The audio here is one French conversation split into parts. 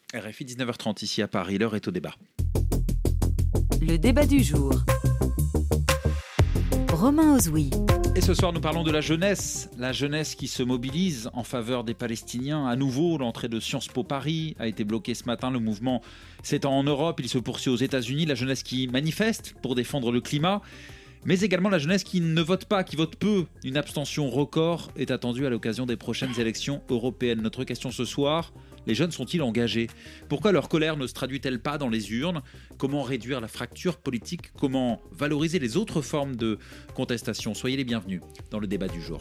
RFI 19h30 ici à Paris, l'heure est au débat. Le débat du jour. Romain Ozoui. Et ce soir, nous parlons de la jeunesse qui se mobilise en faveur des Palestiniens. À nouveau, l'entrée de Sciences Po Paris a été bloquée ce matin. Le mouvement s'étend en Europe, il se poursuit aux États-Unis. La jeunesse qui manifeste pour défendre le climat, mais également la jeunesse qui ne vote pas, qui vote peu. Une abstention record est attendue à l'occasion des prochaines élections européennes. Notre question ce soir: les jeunes sont-ils engagés? Pourquoi leur colère ne se traduit-elle pas dans les urnes? Comment réduire la fracture politique? Comment valoriser les autres formes de contestation? Soyez les bienvenus dans le débat du jour.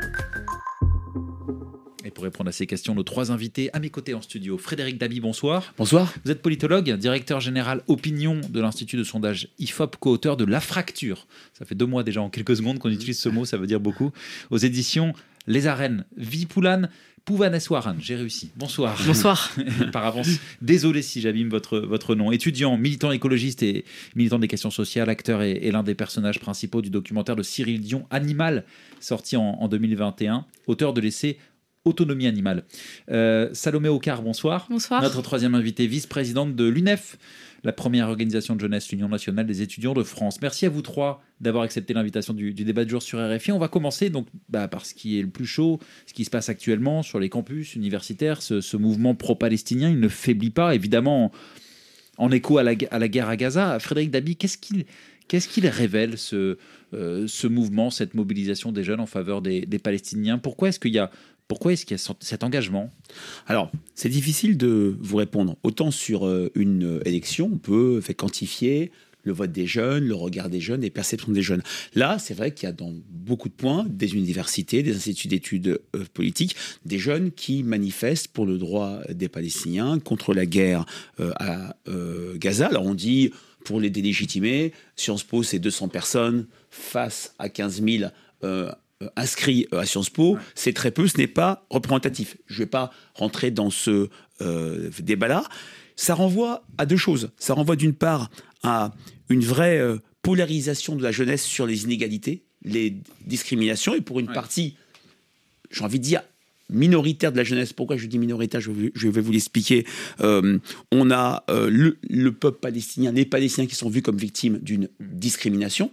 Et pour répondre à ces questions, nos trois invités à mes côtés en studio. Frédéric Dabi, bonsoir. Bonsoir. Vous êtes politologue, directeur général opinion de l'Institut de sondage IFOP, co-auteur de La Fracture. Ça fait 2 mois déjà, en quelques secondes, qu'on utilise ce mot, ça veut dire beaucoup. Aux éditions Les Arènes. Vipulan Pouvaneswaran, j'ai réussi. Bonsoir. Bonsoir. Par avance, désolé si j'abîme votre nom. Étudiant, militant écologiste et militant des questions sociales, acteur et l'un des personnages principaux du documentaire de Cyril Dion, Animal, sorti en 2021, auteur de l'essai Autonomie animale. Salomé Ocar, bonsoir. Bonsoir. Notre troisième invitée, vice-présidente de l'UNEF, la première organisation de jeunesse, l'Union nationale des étudiants de France. Merci à vous trois d'avoir accepté l'invitation du débat de jour sur RFI. On va commencer donc par ce qui est le plus chaud, ce qui se passe actuellement sur les campus universitaires. Ce mouvement pro-palestinien, il ne faiblit pas, évidemment, en écho à la guerre à Gaza. Frédéric Dabi, qu'est-ce qu'il révèle ce mouvement, cette mobilisation des jeunes en faveur des Palestiniens? Pourquoi est-ce qu'il y a cet engagement? Alors, c'est difficile de vous répondre. Autant sur une élection, on peut quantifier le vote des jeunes, le regard des jeunes, les perceptions des jeunes. Là, c'est vrai qu'il y a dans beaucoup de points des universités, des instituts d'études politiques, des jeunes qui manifestent pour le droit des Palestiniens contre la guerre à Gaza. Alors, on dit, pour les délégitimer, Sciences Po, c'est 200 personnes face à 15 000 inscrits à Sciences Po, c'est très peu, ce n'est pas représentatif. Je ne vais pas rentrer dans ce débat-là. Ça renvoie à 2 choses. Ça renvoie d'une part à une vraie polarisation de la jeunesse sur les inégalités, les discriminations, et pour une partie, j'ai envie de dire, minoritaire de la jeunesse. Pourquoi je dis minoritaire? Je vais vous l'expliquer. On a le peuple palestinien, les Palestiniens qui sont vus comme victimes d'une discrimination,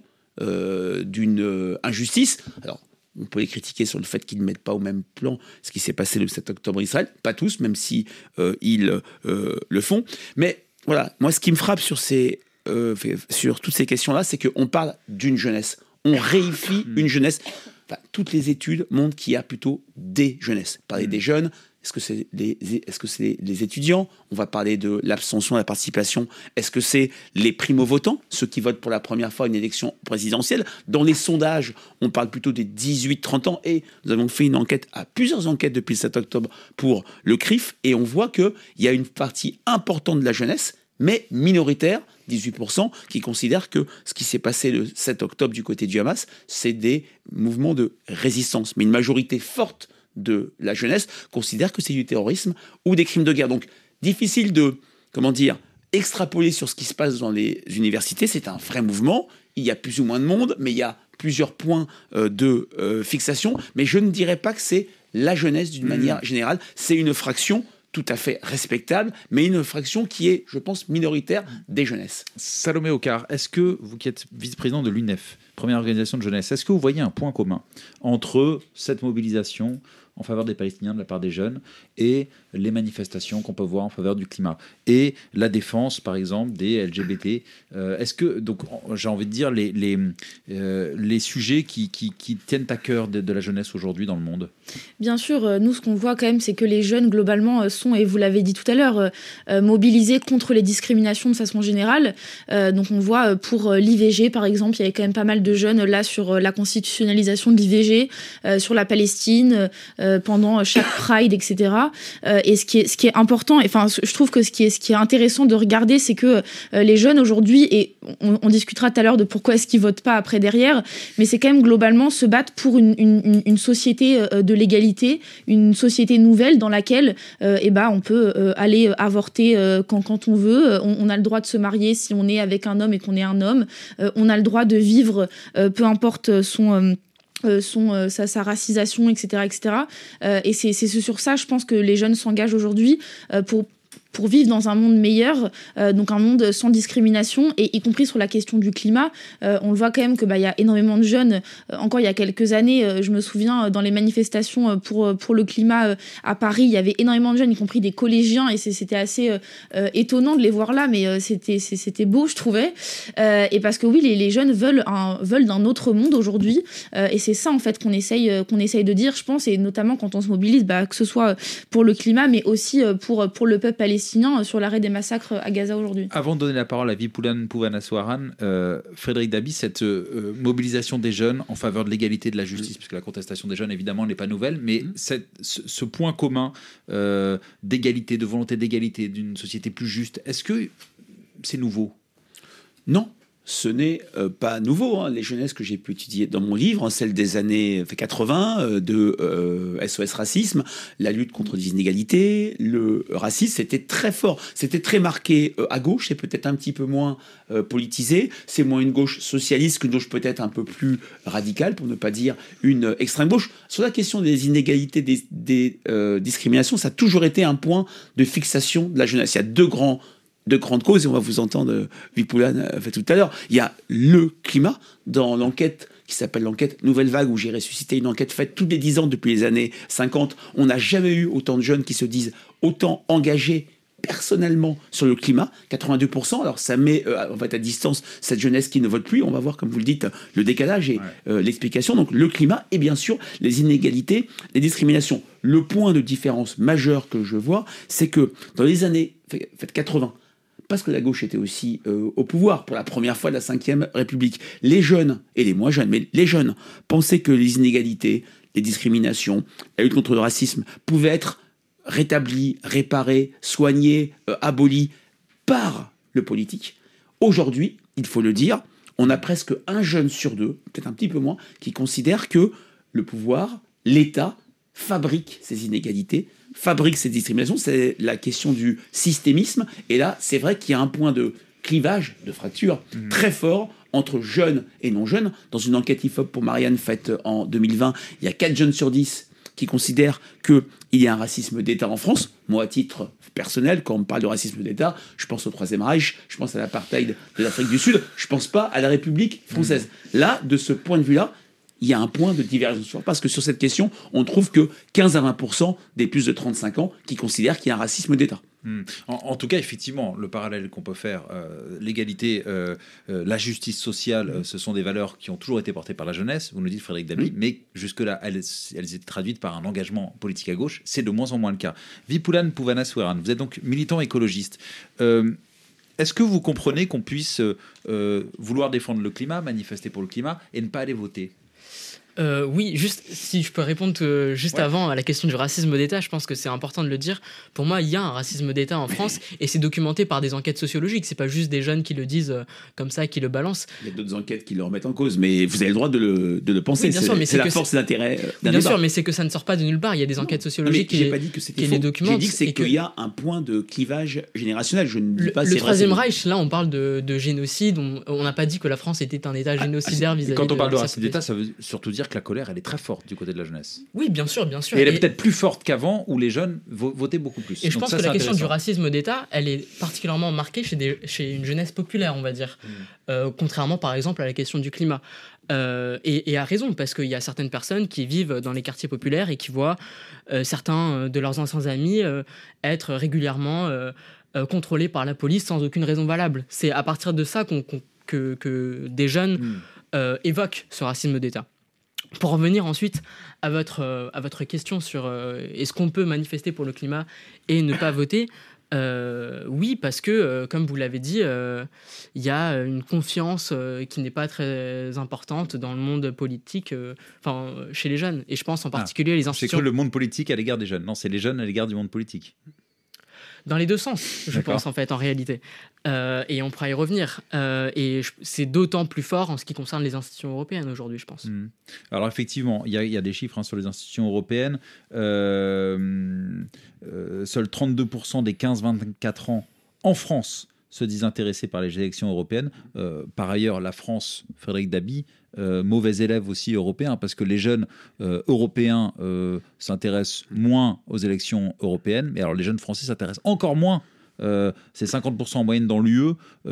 d'une injustice. Alors, on peut les critiquer sur le fait qu'ils ne mettent pas au même plan ce qui s'est passé le 7 octobre Israël. Pas tous, même si ils le font. Mais voilà, moi, ce qui me frappe sur toutes ces questions-là, c'est qu'on parle d'une jeunesse. On réifie une jeunesse. Enfin, toutes les études montrent qu'il y a plutôt des jeunesses. Parler des jeunes, est-ce que c'est les étudiants? On va parler de l'abstention, de la participation. Est-ce que c'est les primo-votants, ceux qui votent pour la première fois à une élection présidentielle? Dans les sondages, on parle plutôt des 18-30 ans. Et nous avons fait plusieurs enquêtes depuis le 7 octobre pour le CRIF. Et on voit qu'il y a une partie importante de la jeunesse, mais minoritaire, 18%, qui considèrent que ce qui s'est passé le 7 octobre du côté du Hamas, c'est des mouvements de résistance. Mais une majorité forte de la jeunesse considère que c'est du terrorisme ou des crimes de guerre. Donc, difficile de, extrapoler sur ce qui se passe dans les universités. C'est un vrai mouvement. Il y a plus ou moins de monde, mais il y a plusieurs points de fixation. Mais je ne dirais pas que c'est la jeunesse d'une manière générale. C'est une fraction tout à fait respectable, mais une fraction qui est, je pense, minoritaire des jeunesses. Salomé Ocar, est-ce que vous qui êtes vice-président de l'UNEF, première organisation de jeunesse, est-ce que vous voyez un point commun entre cette mobilisation en faveur des Palestiniens de la part des jeunes et les manifestations qu'on peut voir en faveur du climat et la défense, par exemple, des LGBT? Est-ce que, donc, j'ai envie de dire, les sujets qui tiennent à cœur de la jeunesse aujourd'hui dans le monde? Bien sûr, nous, ce qu'on voit quand même, c'est que les jeunes, globalement, sont, et vous l'avez dit tout à l'heure, mobilisés contre les discriminations de façon générale. Donc, on voit pour l'IVG, par exemple, il y avait quand même pas mal de jeunes là sur la constitutionnalisation de l'IVG, sur la Palestine, pendant chaque Pride, etc. Et ce qui est important, enfin, je trouve que ce qui est intéressant de regarder, c'est que les jeunes aujourd'hui, et on discutera tout à l'heure de pourquoi est-ce qu'ils votent pas après derrière, mais c'est quand même globalement se battre pour une société de l'égalité, une société nouvelle dans laquelle on peut aller avorter quand on veut, on a le droit de se marier si on est avec un homme et qu'on est un homme, on a le droit de vivre peu importe sa racisation, etc. Et c'est sur ça, je pense que les jeunes s'engagent aujourd'hui pour pour vivre dans un monde meilleur, donc un monde sans discrimination, et y compris sur la question du climat. On le voit quand même que y a énormément de jeunes. Encore il y a quelques années, je me souviens, dans les manifestations pour le climat à Paris, il y avait énormément de jeunes, y compris des collégiens, et c'était assez étonnant de les voir là, mais c'était beau, je trouvais. Et parce que oui, les jeunes veulent d'un autre monde aujourd'hui, et c'est ça en fait qu'on essaye de dire, je pense, et notamment quand on se mobilise, que ce soit pour le climat, mais aussi pour le peuple palestinien sur l'arrêt des massacres à Gaza aujourd'hui. Avant de donner la parole à Vipoulan Pouvanaswaran, Frédéric Dabi, cette mobilisation des jeunes en faveur de l'égalité et de la justice, puisque la contestation des jeunes évidemment n'est pas nouvelle, mais ce point commun d'égalité, de volonté d'égalité, d'une société plus juste, est-ce que c'est nouveau ? Non, ce n'est pas nouveau. Hein. Les jeunesses que j'ai pu étudier dans mon livre, celles des années 80, de SOS Racisme, la lutte contre les inégalités, le racisme, c'était très fort. C'était très marqué à gauche, c'est peut-être un petit peu moins politisé. C'est moins une gauche socialiste qu'une gauche peut-être un peu plus radicale, pour ne pas dire une extrême gauche. Sur la question des inégalités, des discriminations, ça a toujours été un point de fixation de la jeunesse. Il y a deux grandes causes, et on va vous entendre, Vipoulan fait tout à l'heure. Il y a le climat, dans l'enquête qui s'appelle l'enquête Nouvelle Vague, où j'ai ressuscité une enquête faite tous les 10 ans depuis les années 50. On n'a jamais eu autant de jeunes qui se disent autant engagés personnellement sur le climat, 82%. Alors ça met en fait à distance cette jeunesse qui ne vote plus. On va voir, comme vous le dites, le décalage et l'explication. Donc le climat et bien sûr les inégalités, les discriminations. Le point de différence majeur que je vois, c'est que dans les années 80, parce que la gauche était aussi au pouvoir pour la première fois de la Ve République, les jeunes, et les moins jeunes, mais les jeunes, pensaient que les inégalités, les discriminations, la lutte contre le racisme pouvaient être rétablies, réparées, soignées, abolies par le politique. Aujourd'hui, il faut le dire, on a presque un jeune sur deux, peut-être un petit peu moins, qui considère que le pouvoir, l'État, fabrique ces inégalités, fabrique ces discriminations. C'est la question du systémisme. Et là, c'est vrai qu'il y a un point de clivage, de fracture très fort entre jeunes et non jeunes. Dans une enquête IFOP pour Marianne faite en 2020, il y a 4 jeunes sur 10 qui considèrent qu'il y a un racisme d'État en France. Moi, à titre personnel, quand on me parle de racisme d'État, je pense au Troisième Reich, je pense à l'apartheid de l'Afrique du Sud, je ne pense pas à la République française. Là, de ce point de vue-là, il y a un point de divergence. Parce que sur cette question, on trouve que 15 à 20% des plus de 35 ans qui considèrent qu'il y a un racisme d'État. En tout cas, effectivement, le parallèle qu'on peut faire, l'égalité, la justice sociale, ce sont des valeurs qui ont toujours été portées par la jeunesse, vous nous dites Frédéric Dabi, mais jusque-là, elles étaient traduites par un engagement politique à gauche. C'est de moins en moins le cas. Vipoulan Pouvanaswaran, vous êtes donc militant écologiste. Est-ce que vous comprenez qu'on puisse vouloir défendre le climat, manifester pour le climat, et ne pas aller voter ? Oui, juste si je peux répondre avant à la question du racisme d'État, je pense que c'est important de le dire. Pour moi, il y a un racisme d'État en France et c'est documenté par des enquêtes sociologiques. C'est pas juste des jeunes qui le disent comme ça, qui le balancent. Il y a d'autres enquêtes qui le remettent en cause, mais vous avez le droit de le penser. Oui, bien sûr, mais c'est la force d'intérêt d'un bien débat. sûr, mais c'est que ça ne sort pas de nulle part. Il y a des enquêtes sociologiques qui les documentent. J'ai dit que c'est qu'il y a un point de clivage générationnel. Je ne dis pas le Troisième Reich, là, on parle de génocide. On n'a pas dit que la France était un État génocidaire vis-à-vis de... Quand on parle de racisme d'État, ça veut surtout dire que la colère, elle est très forte du côté de la jeunesse. Oui, bien sûr. Et elle est peut-être plus forte qu'avant, où les jeunes votaient beaucoup plus. Et je pense que la question du racisme d'État, elle est particulièrement marquée chez une jeunesse populaire, on va dire. Contrairement, par exemple, à la question du climat. Et à raison, parce qu'il y a certaines personnes qui vivent dans les quartiers populaires et qui voient certains de leurs anciens amis être régulièrement contrôlés par la police sans aucune raison valable. C'est à partir de ça que des jeunes évoquent ce racisme d'État. Pour revenir ensuite à votre question sur est-ce qu'on peut manifester pour le climat et ne pas voter, oui, parce que, comme vous l'avez dit, il y a une confiance qui n'est pas très importante dans le monde politique, chez les jeunes. Et je pense en particulier les institutions... C'est que le monde politique à l'égard des jeunes. Non, c'est les jeunes à l'égard du monde politique. Dans les deux sens, je pense, en fait, en réalité. Et on pourra y revenir. Et c'est d'autant plus fort en ce qui concerne les institutions européennes aujourd'hui, je pense. Alors, effectivement, il y a des chiffres sur les institutions européennes. Seuls 32% des 15-24 ans en France se disent intéressés par les élections européennes. Par ailleurs, la France, Frédéric Dabi, mauvais élève aussi européen, parce que les jeunes européens s'intéressent moins aux élections européennes, mais alors les jeunes français s'intéressent encore moins c'est 50% en moyenne dans l'UE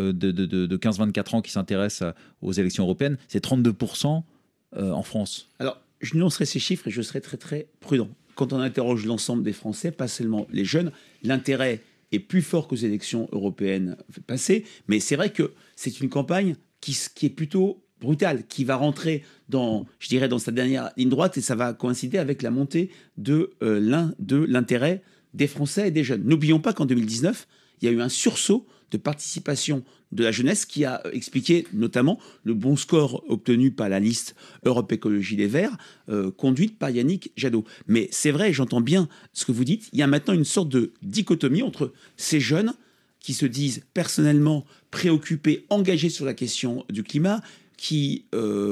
de 15-24 ans qui s'intéressent aux élections européennes. C'est 32% en France. Alors, je nuancerai ces chiffres et je serai très très prudent. Quand on interroge l'ensemble des Français, pas seulement les jeunes, l'intérêt est plus fort qu'aux élections européennes passées. Mais c'est vrai que c'est une campagne qui est plutôt brutale, qui va rentrer dans sa dernière ligne droite, et ça va coïncider avec la montée de l'intérêt des Français et des jeunes. N'oublions pas qu'en 2019, il y a eu un sursaut de participation de la jeunesse qui a expliqué notamment le bon score obtenu par la liste Europe Écologie Les Verts, conduite par Yannick Jadot. Mais c'est vrai, j'entends bien ce que vous dites, il y a maintenant une sorte de dichotomie entre ces jeunes qui se disent personnellement préoccupés, engagés sur la question du climat, qui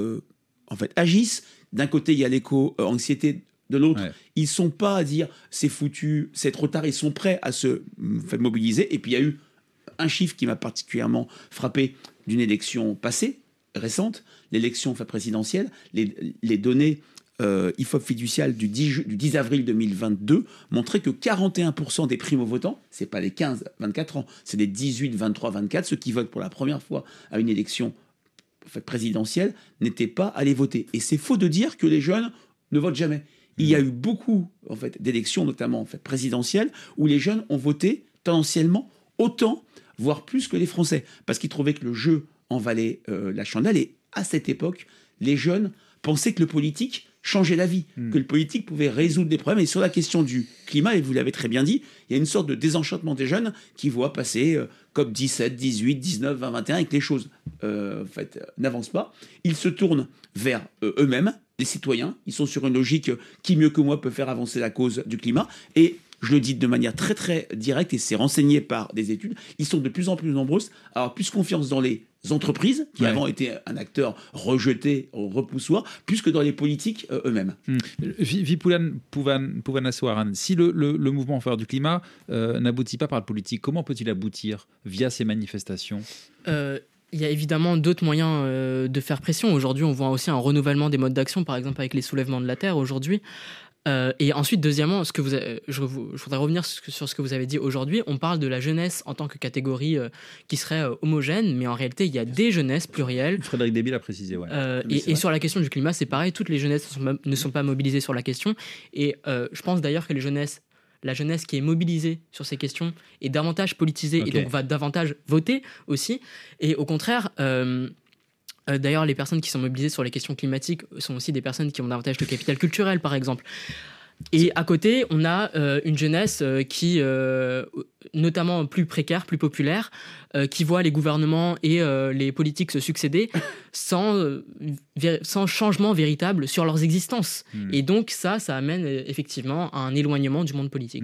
en fait agissent. D'un côté, il y a l'éco-anxiété, de l'autre, ouais. Ils ne sont pas à dire c'est foutu, c'est trop tard, ils sont prêts à se mobiliser. Et puis il y a eu un chiffre qui m'a particulièrement frappé d'une élection passée, récente, l'élection présidentielle, les données IFOP fiduciales du 10 avril 2022 montraient que 41% des primo-votants, ce n'est pas les 15-24 ans, c'est les 18, 23, 24, ceux qui votent pour la première fois à une élection présidentielle, n'étaient pas allés voter. Et c'est faux de dire que les jeunes ne votent jamais. Il y a eu beaucoup d'élections, notamment présidentielles, où les jeunes ont voté tendanciellement autant, voire plus que les Français, parce qu'ils trouvaient que le jeu en valait la chandelle. Et à cette époque, les jeunes pensaient que le politique changeait la vie, que le politique pouvait résoudre des problèmes. Et sur la question du climat, et vous l'avez très bien dit, il y a une sorte de désenchantement des jeunes qui voient passer COP 17, 18, 19, 20, 21, et que les choses n'avancent pas. Ils se tournent vers eux-mêmes, les citoyens. Ils sont sur une logique qui, mieux que moi, peut faire avancer la cause du climat. Et je le dis de manière très très directe, et c'est renseigné par des études, ils sont de plus en plus nombreux à avoir plus confiance dans les entreprises, qui avant étaient un acteur rejeté, repoussoir, plus que dans les politiques eux-mêmes. Vipulan Puvanaswaran, si le mouvement en faveur du climat n'aboutit pas par le politique, comment peut-il aboutir via ces manifestations ? Il y a évidemment d'autres moyens de faire pression. Aujourd'hui, on voit aussi un renouvellement des modes d'action, par exemple avec les soulèvements de la terre aujourd'hui. Et ensuite, deuxièmement, je voudrais revenir sur ce que vous avez dit aujourd'hui. On parle de la jeunesse en tant que catégorie qui serait homogène, mais en réalité, il y a des jeunesses plurielles. Frédéric Deby l'a précisé, ouais. Et sur la question du climat, c'est pareil. Toutes les jeunesses ne sont pas mobilisées sur la question. Et je pense d'ailleurs que la jeunesse qui est mobilisée sur ces questions est davantage politisée et donc va davantage voter aussi. Et au contraire... d'ailleurs, les personnes qui sont mobilisées sur les questions climatiques sont aussi des personnes qui ont davantage de capital culturel, par exemple. Et à côté, on a une jeunesse qui, notamment plus précaire, plus populaire, qui voit les gouvernements et les politiques se succéder sans changement véritable sur leurs existences. Et donc ça amène effectivement à un éloignement du monde politique.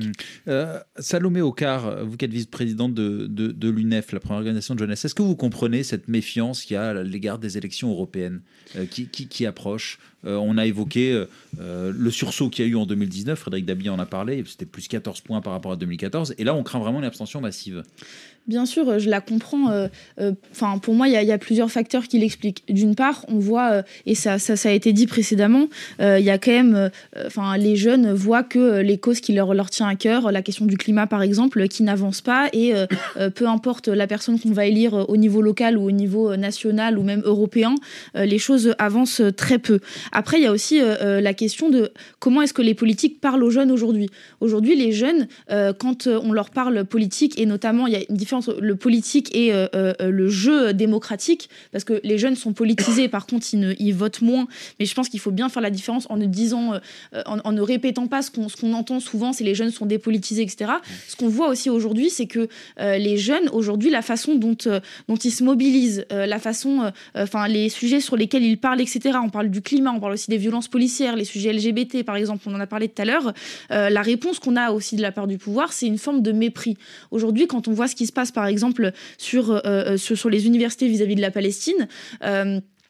Salomé Ocar, vous qui êtes vice-présidente de l'UNEF, la première organisation de jeunesse, est-ce que vous comprenez cette méfiance qu'il y a à l'égard des élections européennes qui approchent ? On a évoqué le sursaut qu'il y a eu en 2019, Frédéric Deby en a parlé, c'était plus 14 points par rapport à 2014, et là on craint vraiment une abstention massive. Bien sûr, je la comprends. Pour moi, il y a plusieurs facteurs qui l'expliquent. D'une part, on voit, et ça a été dit précédemment, il y a quand même, les jeunes voient que les causes qui leur tient à cœur, la question du climat par exemple, qui n'avance pas, et peu importe la personne qu'on va élire au niveau local ou au niveau national ou même européen, les choses avancent très peu. Après, il y a aussi la question de comment est-ce que les politiques parlent aux jeunes aujourd'hui. Aujourd'hui, les jeunes, quand on leur parle politique, et notamment, il y a une différence entre le politique et le jeu démocratique, parce que les jeunes sont politisés, par contre, ils votent moins. Mais je pense qu'il faut bien faire la différence en ne disant, en ne répétant pas ce qu'on entend souvent, c'est les jeunes sont dépolitisés, etc. Ce qu'on voit aussi aujourd'hui, c'est que les jeunes, aujourd'hui, la façon dont ils se mobilisent, la façon, les sujets sur lesquels ils parlent, etc. On parle du climat, on parle aussi des violences policières, les sujets LGBT, par exemple, on en a parlé tout à l'heure. La réponse qu'on a aussi de la part du pouvoir, c'est une forme de mépris. Aujourd'hui, quand on voit ce qui se passe, par exemple, sur les universités vis-à-vis de la Palestine,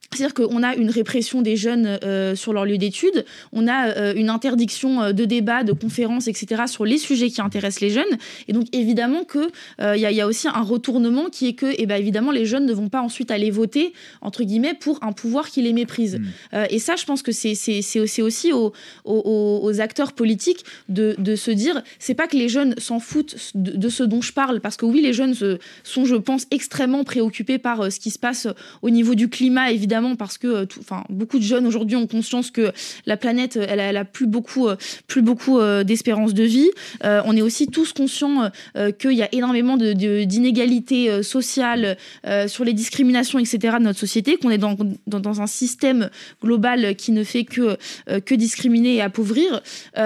C'est-à-dire qu'on a une répression des jeunes sur leur lieu d'études, on a une interdiction de débats, de conférences, etc. sur les sujets qui intéressent les jeunes. Et donc évidemment qu'il y a aussi un retournement qui est que, évidemment, les jeunes ne vont pas ensuite aller voter, entre guillemets, pour un pouvoir qui les méprise. Et ça, je pense que c'est aussi aux acteurs politiques de se dire, c'est pas que les jeunes s'en foutent de ce dont je parle, parce que oui, les jeunes sont, je pense, extrêmement préoccupés par ce qui se passe au niveau du climat, évidemment, parce que beaucoup de jeunes aujourd'hui ont conscience que la planète, elle a plus beaucoup d'espérance de vie. On est aussi tous conscients qu'il y a énormément d'inégalités sociales sur les discriminations, etc. de notre société, qu'on est dans un système global qui ne fait que discriminer et appauvrir.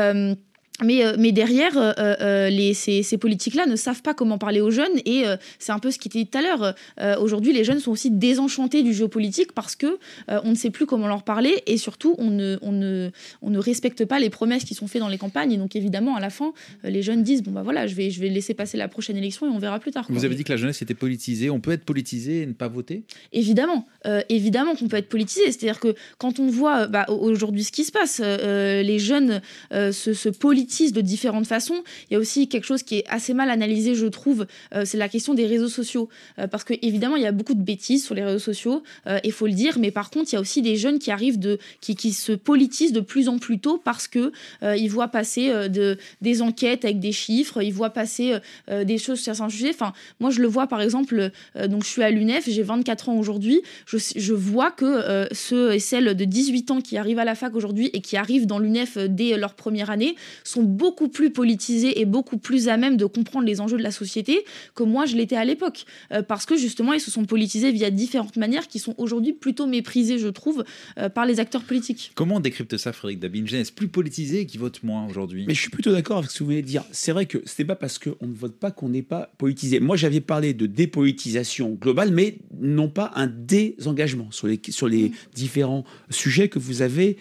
Mais derrière, ces politiques-là ne savent pas comment parler aux jeunes et c'est un peu ce qui était dit tout à l'heure. Aujourd'hui, les jeunes sont aussi désenchantés du géopolitique parce que on ne sait plus comment leur parler et surtout on ne respecte pas les promesses qui sont faites dans les campagnes. Et donc évidemment, à la fin, les jeunes disent bon bah voilà, je vais laisser passer la prochaine élection et on verra plus tard. Vous avez dit que la jeunesse était politisée. On peut être politisé et ne pas voter ? Évidemment qu'on peut être politisé. C'est-à-dire que quand on voit aujourd'hui ce qui se passe, les jeunes se politisent de différentes façons. Il y a aussi quelque chose qui est assez mal analysé, je trouve, c'est la question des réseaux sociaux. Parce que évidemment, il y a beaucoup de bêtises sur les réseaux sociaux, il faut le dire, mais par contre, il y a aussi des jeunes qui arrivent qui se politisent de plus en plus tôt parce que ils voient passer des enquêtes avec des chiffres, ils voient passer des choses sur certains sujets. Enfin, moi, je le vois, par exemple, donc je suis à l'UNEF, j'ai 24 ans aujourd'hui, je vois que ceux et celles de 18 ans qui arrivent à la fac aujourd'hui et qui arrivent dans l'UNEF dès leur première année sont beaucoup plus politisés et beaucoup plus à même de comprendre les enjeux de la société que moi je l'étais à l'époque. Parce que justement, ils se sont politisés via différentes manières qui sont aujourd'hui plutôt méprisées, je trouve, par les acteurs politiques. Comment on décrypte ça, Frédéric Dabi ? Une jeunesse plus politisée qui vote moins aujourd'hui ? Mais je suis plutôt d'accord avec ce que vous venez de dire. C'est vrai que ce n'est pas parce qu'on ne vote pas qu'on n'est pas politisé. Moi, j'avais parlé de dépolitisation globale, mais non pas un désengagement sur les différents sujets que vous avez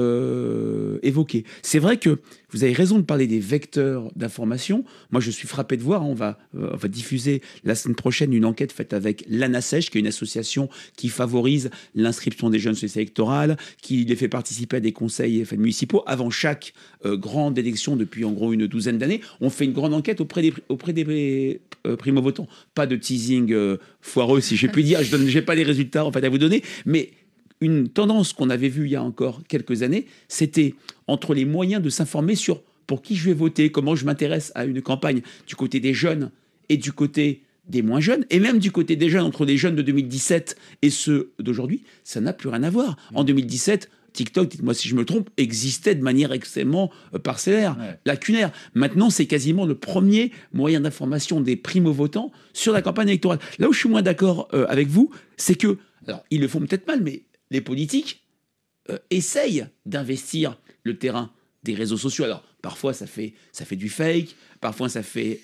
évoqué. C'est vrai que vous avez raison de parler des vecteurs d'information. Moi, je suis frappé de voir, on va diffuser la semaine prochaine une enquête faite avec l'ANASEJ, qui est une association qui favorise l'inscription des jeunes sur les listes électorales, qui les fait participer à des conseils municipaux. Avant chaque grande élection, depuis en gros une douzaine d'années, on fait une grande enquête auprès des primo-votants. Pas de teasing foireux, si j'ai pu dire. Je n'ai pas les résultats en fait, à vous donner, mais une tendance qu'on avait vue il y a encore quelques années, c'était entre les moyens de s'informer sur pour qui je vais voter, comment je m'intéresse à une campagne du côté des jeunes et du côté des moins jeunes, et même du côté des jeunes, entre les jeunes de 2017 et ceux d'aujourd'hui, ça n'a plus rien à voir. En 2017, TikTok, dites-moi si je me trompe, existait de manière extrêmement parcellaire, lacunaire. Maintenant, c'est quasiment le premier moyen d'information des primo-votants sur la campagne électorale. Là où je suis moins d'accord avec vous, c'est que, alors ils le font peut-être mal, mais les politiques essayent d'investir le terrain des réseaux sociaux. Alors, parfois, ça fait du fake, parfois, ça fait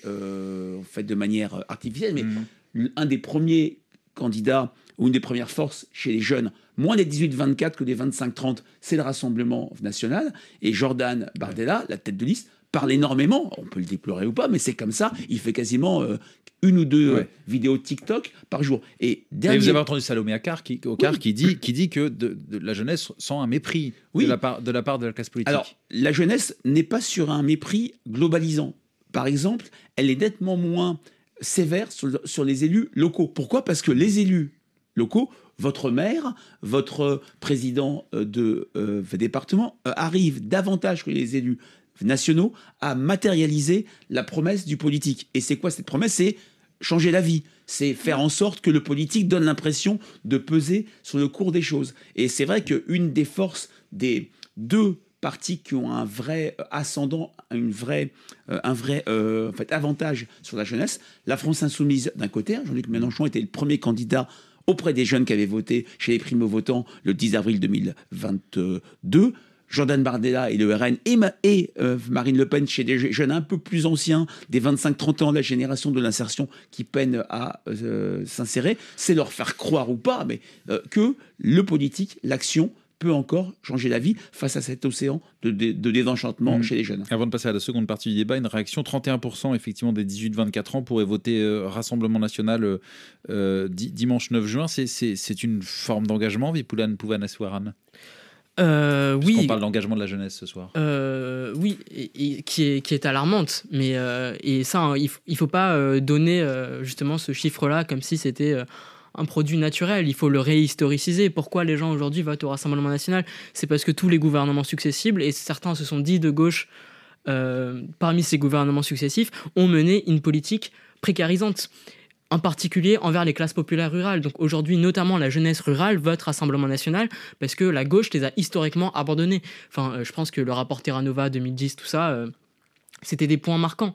de manière artificielle, mais un des premiers candidats ou une des premières forces chez les jeunes, moins des 18-24 que des 25-30, c'est le Rassemblement national. Et Jordan Bardella, la tête de liste, parle énormément. On peut le déplorer ou pas, mais c'est comme ça. Il fait quasiment une ou deux vidéos TikTok par jour. Et vous avez entendu Salomé Akar qui dit que la jeunesse sent un mépris de la part de la classe politique. Alors, la jeunesse n'est pas sur un mépris globalisant. Par exemple, elle est nettement moins sévère sur les élus locaux. Pourquoi ? Parce que les élus locaux, votre maire, votre président de département arrivent davantage que les élus nationaux à matérialiser la promesse du politique. Et c'est quoi cette promesse ? C'est changer la vie. C'est faire en sorte que le politique donne l'impression de peser sur le cours des choses. Et c'est vrai qu'une des forces des deux partis qui ont un vrai ascendant, un vrai avantage sur la jeunesse, la France Insoumise d'un côté, Jean-Luc Mélenchon était le premier candidat auprès des jeunes qui avaient voté chez les primo-votants le 10 avril 2022, Jordan Bardella et le RN et Marine Le Pen chez des jeunes un peu plus anciens, des 25-30 ans, la génération de l'insertion qui peine à s'insérer, c'est leur faire croire ou pas, mais que le politique, l'action peut encore changer la vie face à cet océan de désenchantement chez les jeunes. Avant de passer à la seconde partie du débat, une réaction, 31% effectivement des 18-24 ans pourraient voter Rassemblement National dimanche 9 juin. C'est une forme d'engagement, Vipulane Pouvanaswaran? Oui. On parle d'engagement de la jeunesse ce soir. Oui, qui est alarmante. Mais et ça, hein, il faut pas donner justement ce chiffre-là comme si c'était un produit naturel. Il faut le réhistoriciser. Pourquoi les gens aujourd'hui votent au Rassemblement National? C'est parce que tous les gouvernements successifs, et certains se sont dits de gauche parmi ces gouvernements successifs, ont mené une politique précarisante, en particulier envers les classes populaires rurales. Donc aujourd'hui, notamment la jeunesse rurale vote Rassemblement National parce que la gauche les a historiquement abandonnés. Enfin, je pense que le rapport Terra Nova 2010, tout ça, c'était des points marquants.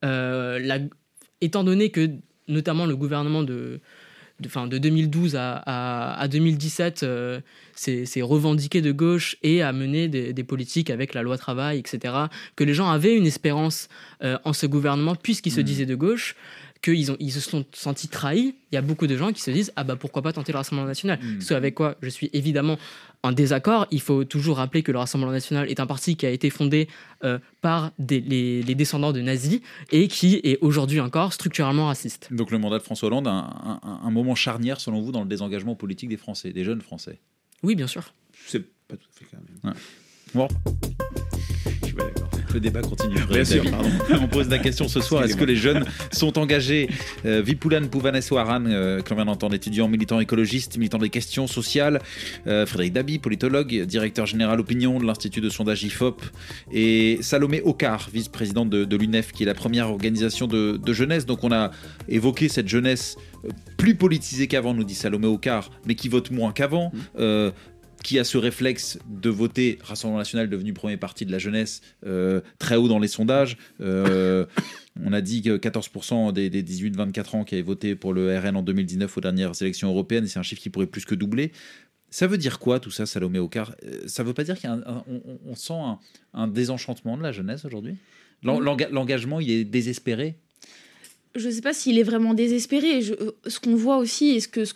Étant donné que notamment le gouvernement de 2012 à 2017 s'est revendiqué de gauche et a mené des politiques avec la loi travail, etc., que les gens avaient une espérance en ce gouvernement puisqu'ils se disaient de gauche, qu'ils se sont sentis trahis. Il y a beaucoup de gens qui se disent « Ah bah pourquoi pas tenter le Rassemblement National ?» Ce avec quoi je suis évidemment en désaccord. Il faut toujours rappeler que le Rassemblement National est un parti qui a été fondé par les descendants de nazis et qui est aujourd'hui encore structurellement raciste. Donc le mandat de François Hollande a un moment charnière selon vous dans le désengagement politique des Français, des jeunes Français? Oui, bien sûr. C'est pas tout à fait quand même. Ouais. Bon. Je suis pas d'accord. Le débat continue. Bien sûr, pardon. On pose la question ce soir, est-ce que les jeunes sont engagés? Vipulane Pouvanaswaran, que l'on vient d'entendre, étudiant, militant écologiste, militant des questions sociales. Frédéric Dabi, politologue, directeur général opinion de l'Institut de sondage IFOP. Et Salomé Okar, vice-présidente de l'UNEF, qui est la première organisation de jeunesse. Donc on a évoqué cette jeunesse plus politisée qu'avant, nous dit Salomé Okar, mais qui vote moins qu'avant. Qui a ce réflexe de voter Rassemblement National, devenu premier parti de la jeunesse, très haut dans les sondages. On a dit que 14% des 18-24 ans qui avaient voté pour le RN en 2019 aux dernières élections européennes, c'est un chiffre qui pourrait plus que doubler. Ça veut dire quoi tout ça, Salomé Okar? Ça ne veut pas dire qu'on sent un désenchantement de la jeunesse aujourd'hui? L'engagement, il est désespéré? Je ne sais pas s'il est vraiment désespéré. Ce qu'on voit aussi, et ce que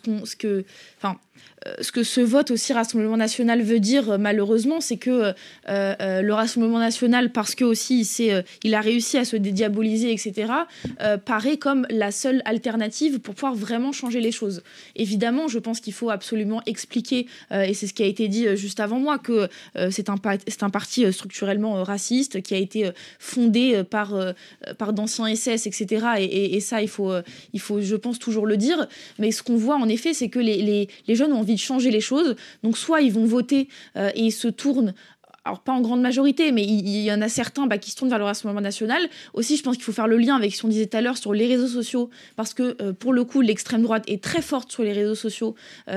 ce vote aussi Rassemblement National veut dire malheureusement, c'est que le Rassemblement National, parce que aussi il a réussi à se dédiaboliser, etc., paraît comme la seule alternative pour pouvoir vraiment changer les choses. Évidemment, je pense qu'il faut absolument expliquer, et c'est ce qui a été dit juste avant moi, que c'est un parti structurellement raciste qui a été fondé par d'anciens SS, etc., et ça, il faut, je pense, toujours le dire. Mais ce qu'on voit en effet, c'est que les jeunes ont envie de changer les choses. Donc soit ils vont voter et ils se tournent, alors pas en grande majorité, mais il y en a certains qui se tournent vers le Rassemblement National. Aussi, je pense qu'il faut faire le lien avec ce qu'on disait tout à l'heure sur les réseaux sociaux, parce que pour le coup, l'extrême droite est très forte sur les réseaux sociaux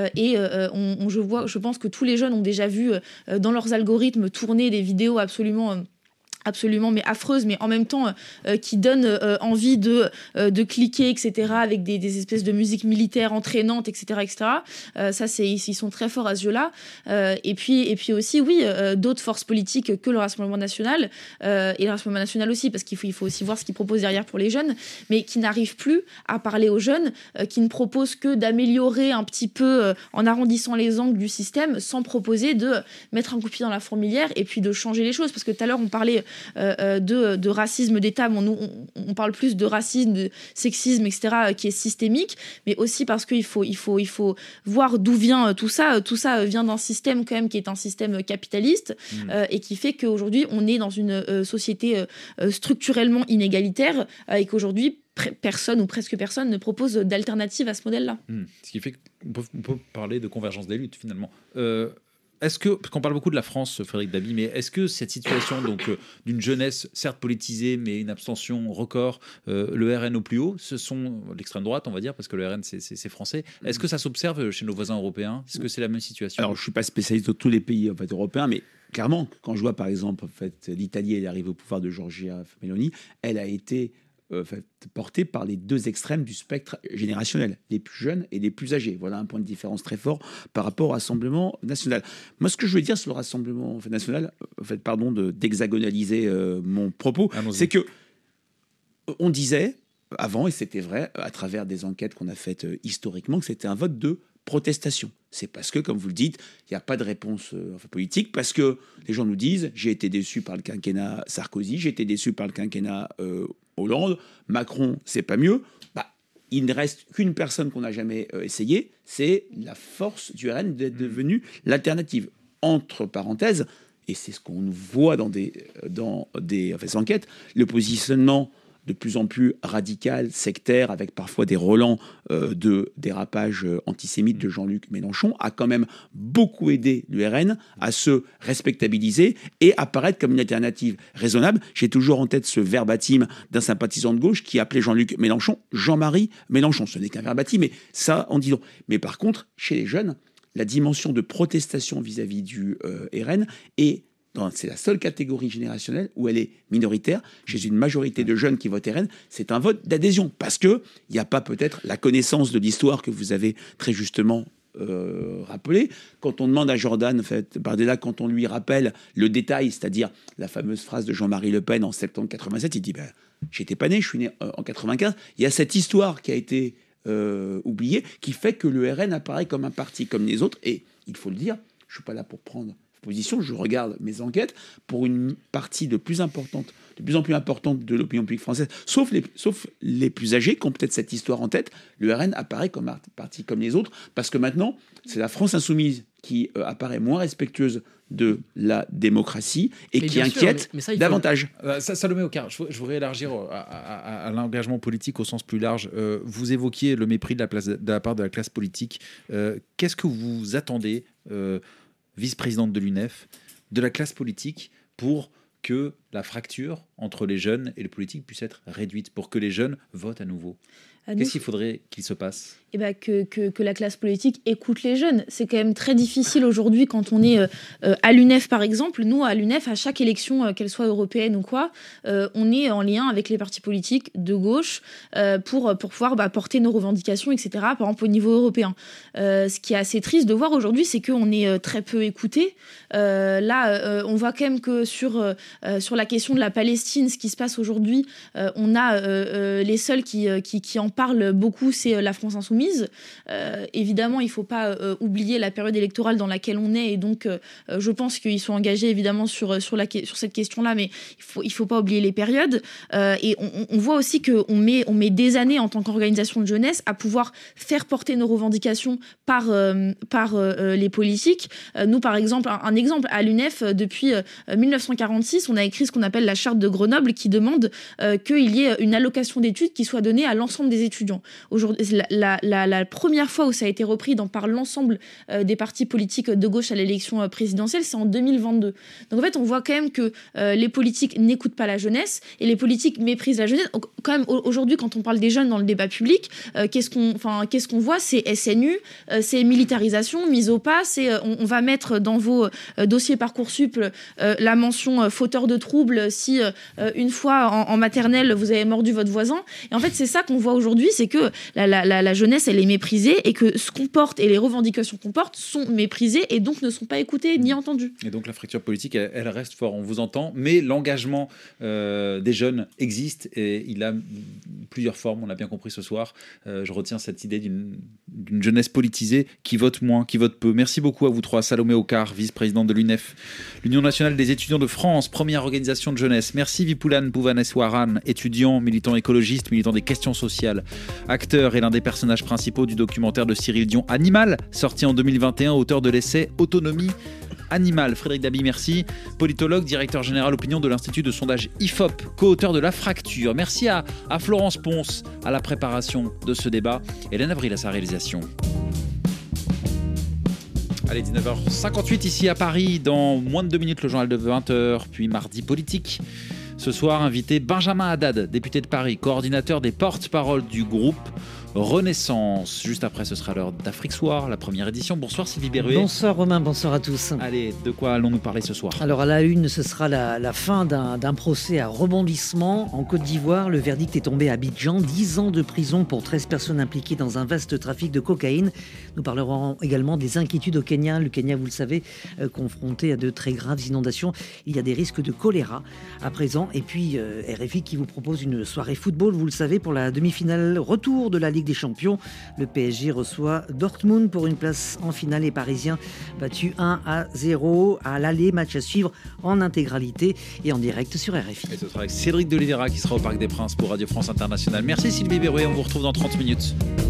je pense que tous les jeunes ont déjà vu dans leurs algorithmes tourner des vidéos absolument mais affreuse, mais en même temps qui donne envie de cliquer, etc., avec des espèces de musique militaire entraînante, etc., etc. Ça, ils sont très forts à ce jeu-là. Et puis aussi, oui, d'autres forces politiques que le Rassemblement National, et le Rassemblement National aussi, parce qu'il faut aussi voir ce qu'ils proposent derrière pour les jeunes, mais qui n'arrivent plus à parler aux jeunes, qui ne proposent que d'améliorer un petit peu, en arrondissant les angles du système, sans proposer de mettre un coup de pied dans la fourmilière et puis de changer les choses. Parce que tout à l'heure, on parlait de racisme d'État. On parle plus de racisme, de sexisme, etc., qui est systémique, mais aussi parce qu'il faut voir d'où vient tout ça. Tout ça vient d'un système quand même qui est un système capitaliste et qui fait qu'aujourd'hui, on est dans une société structurellement inégalitaire et qu'aujourd'hui, personne ou presque personne ne propose d'alternative à ce modèle-là. Ce qui fait qu'on peut parler de convergence des luttes, finalement. Parce qu'on parle beaucoup de la France, Frédéric Dabi, mais est-ce que cette situation d'une jeunesse certes politisée, mais une abstention record, le RN au plus haut, ce sont l'extrême droite, on va dire, parce que le RN c'est français. Est-ce que ça s'observe chez nos voisins européens? Est-ce que c'est la même situation? Alors, je suis pas spécialiste de tous les pays européens, mais clairement, quand je vois par exemple l'Italie, elle arrive au pouvoir de Giorgia Meloni, elle a été portée par les deux extrêmes du spectre générationnel, les plus jeunes et les plus âgés. Voilà un point de différence très fort par rapport au Rassemblement National. Moi, ce que je veux dire sur le Rassemblement National, pardon d'hexagonaliser mon propos, c'est que on disait avant, et c'était vrai, à travers des enquêtes qu'on a faites historiquement, que c'était un vote de protestation. C'est parce que, comme vous le dites, il n'y a pas de réponse politique, parce que les gens nous disent « j'ai été déçu par le quinquennat Sarkozy, j'ai été déçu par le quinquennat Hollande, Macron, c'est pas mieux ». Il ne reste qu'une personne qu'on n'a jamais essayé, c'est la force du RN d'être devenue l'alternative. Entre parenthèses, et c'est ce qu'on voit dans des enquêtes, le positionnement de plus en plus radical, sectaire, avec parfois des relents de dérapage antisémite de Jean-Luc Mélenchon, a quand même beaucoup aidé l'URN à se respectabiliser et apparaître comme une alternative raisonnable. J'ai toujours en tête ce verbatim d'un sympathisant de gauche qui appelait Jean-Luc Mélenchon Jean-Marie Mélenchon. Ce n'est qu'un verbatim, mais ça en dit long. Mais par contre, chez les jeunes, la dimension de protestation vis-à-vis du RN est c'est la seule catégorie générationnelle où elle est minoritaire. Chez une majorité de jeunes qui votent RN, c'est un vote d'adhésion parce qu'il n'y a pas peut-être la connaissance de l'histoire que vous avez très justement rappelé. Quand on demande à Jordan Bardella, quand on lui rappelle le détail, c'est-à-dire la fameuse phrase de Jean-Marie Le Pen en septembre 87, il dit j'étais pas né, je suis né en 95. Il y a cette histoire qui a été oubliée, qui fait que le RN apparaît comme un parti comme les autres. Et il faut le dire, je suis pas là pour prendre position, je regarde mes enquêtes, pour une partie de plus en plus importante de l'opinion publique française, sauf les plus âgés qui ont peut-être cette histoire en tête, le RN apparaît comme un parti comme les autres, parce que maintenant, c'est la France insoumise qui apparaît moins respectueuse de la démocratie et qui inquiète davantage. Salomé Ocar, je voudrais élargir à l'engagement politique au sens plus large. Vous évoquiez le mépris de la part de la classe politique. Qu'est-ce que vous attendez, vice-présidente de l'UNEF, de la classe politique, pour que la fracture entre les jeunes et les politiques puisse être réduite, pour que les jeunes votent à nouveau? Qu'est-ce qu'il faudrait qu'il se passe? Que la classe politique écoute les jeunes. C'est quand même très difficile aujourd'hui quand on est à l'UNEF, par exemple. Nous, à l'UNEF, à chaque élection, qu'elle soit européenne ou quoi, on est en lien avec les partis politiques de gauche pour pouvoir porter nos revendications, etc., par exemple au niveau européen. Ce qui est assez triste de voir aujourd'hui, c'est qu'on est très peu écoutés. On voit quand même que sur la question de la Palestine, ce qui se passe aujourd'hui, on a les seuls qui en parlent beaucoup, c'est la France Insoumise. Évidemment, il ne faut pas oublier la période électorale dans laquelle on est, et donc je pense qu'ils sont engagés évidemment sur cette question-là, mais il faut pas oublier les périodes. Et on voit aussi qu'on met des années en tant qu'organisation de jeunesse à pouvoir faire porter nos revendications par les politiques. Nous, par exemple, un exemple, à l'UNEF, depuis 1946, on a écrit ce qu'on appelle la charte de Grenoble, qui demande qu'il y ait une allocation d'études qui soit donnée à l'ensemble des étudiants. Aujourd'hui, la première fois où ça a été repris par l'ensemble des partis politiques de gauche à l'élection présidentielle, c'est en 2022. Donc en fait, on voit quand même que les politiques n'écoutent pas la jeunesse et les politiques méprisent la jeunesse. Donc, quand même, aujourd'hui, quand on parle des jeunes dans le débat public, qu'est-ce qu'on voit? C'est SNU, c'est militarisation, mise au pas, c'est on va mettre dans vos dossiers Parcoursup la mention fauteur de troubles si une fois en maternelle vous avez mordu votre voisin. Et en fait, c'est ça qu'on voit aujourd'hui, c'est que la jeunesse, elle est méprisée, et que ce qu'on porte et les revendications qu'on porte sont méprisées et donc ne sont pas écoutées ni entendues. Et donc la fracture politique, elle reste forte, on vous entend, mais l'engagement des jeunes existe et il a plusieurs formes, on l'a bien compris ce soir. Je retiens cette idée d'une jeunesse politisée qui vote moins, qui vote peu. Merci beaucoup à vous trois. Salomé Ocar, vice-présidente de l'UNEF, l'Union nationale des étudiants de France, première organisation de jeunesse. Merci Vipoulan Pouvaneswaran, étudiant, militant écologiste, militant des questions sociales, acteur et l'un des personnages principaux du documentaire de Cyril Dion Animal, sorti en 2021, auteur de l'essai Autonomie animale. Frédéric Dabi, merci. Politologue, directeur général opinion de l'Institut de sondage IFOP, co-auteur de La Fracture. Merci à Florence Ponce à la préparation de ce débat. Hélène Avril à sa réalisation. Allez, 19h58 ici à Paris. Dans moins de 2 minutes, le journal de 20h, puis mardi politique. Ce soir, invité Benjamin Haddad, député de Paris, coordinateur des porte-paroles du groupe Renaissance. Juste après, ce sera l'heure d'Afrique Soir, la première édition. Bonsoir Sylvie Berruet. Bonsoir Romain, bonsoir à tous. Allez, de quoi allons-nous parler ce soir? Alors à la une, ce sera la fin d'un procès à rebondissement. En Côte d'Ivoire, le verdict est tombé à Abidjan. 10 ans de prison pour 13 personnes impliquées dans un vaste trafic de cocaïne. Nous parlerons également des inquiétudes au Kenya. Le Kenya, vous le savez, confronté à de très graves inondations. Il y a des risques de choléra à présent. Et puis RFI qui vous propose une soirée football, vous le savez, pour la demi-finale retour de la Ligue Ligue des Champions. Le PSG reçoit Dortmund pour une place en finale. Les Parisiens battus 1-0 à l'aller. Match à suivre en intégralité et en direct sur RFI. Et ce sera avec Cédric de Oliveira qui sera au Parc des Princes pour Radio France Internationale. Merci Sylvie Berruet, on vous retrouve dans 30 minutes.